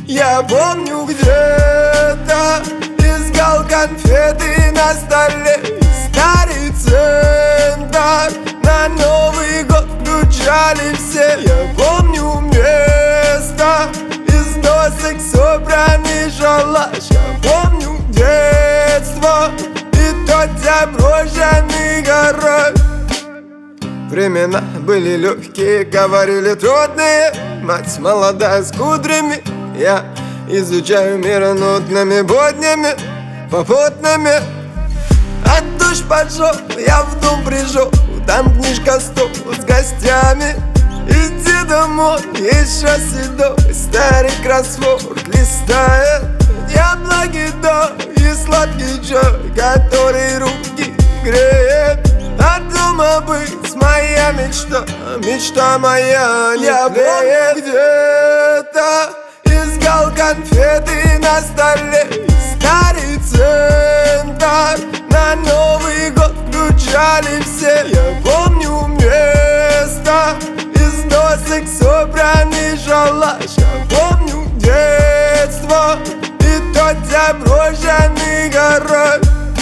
Я помню, где-то искал конфеты на столе. Старый центр, на Новый год включали все. Я помню место, из досок собранный шалаш. Я помню детство и тот заброшенный гараж. Времена были легкие, говорили трудные. Мать молодая с кудрями. Я изучаю мир нудными буднями, попутными. От душ пошел, я в дом пришел. Там книжка, стол с гостями. Иди домой, еще седой старый кроссворд листает. Яблоки, да, и сладкий чай, который руки греет. От дома быть моя мечта, мечта моя не я помню, где-то искал конфеты на столе. Старый центр, на Новый год включали все. Я помню место, из досок собранный шалаш. Я помню детство и тот заброшенный гараж.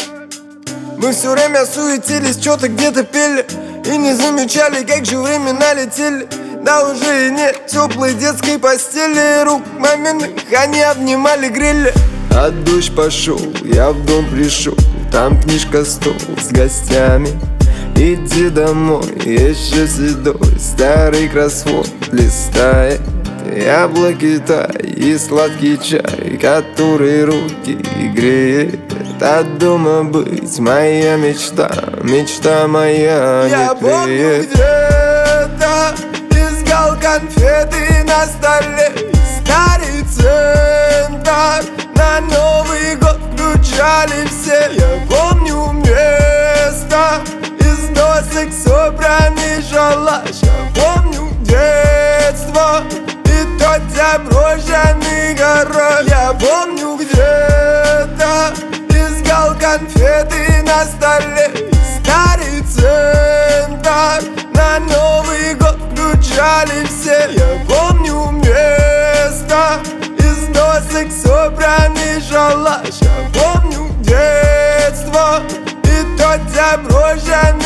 Мы все время суетились, что-то где-то пели и не замечали, как же времена летели. Да уже и нет теплой детской постели, рук маминых они обнимали, грели. От душ пошел, я в дом пришел. Там книжка, стол с гостями. Иди домой, еще седой старый кроссворд листает. Яблоки, тай и сладкий чай, который руки греет. От дома быть моя мечта, мечта моя я не помню, где-то искал конфеты на столе. Старый центр, на Новый год включали все. Я помню место, из досок собранный шалаш. Я помню детство и тот заброшенный гараж. Я помню, где-то искал конфеты на столе. Старый центр, на Новый год включали все. Я помню место, из досок собранный шалаш. Я помню детство и тот заброшенный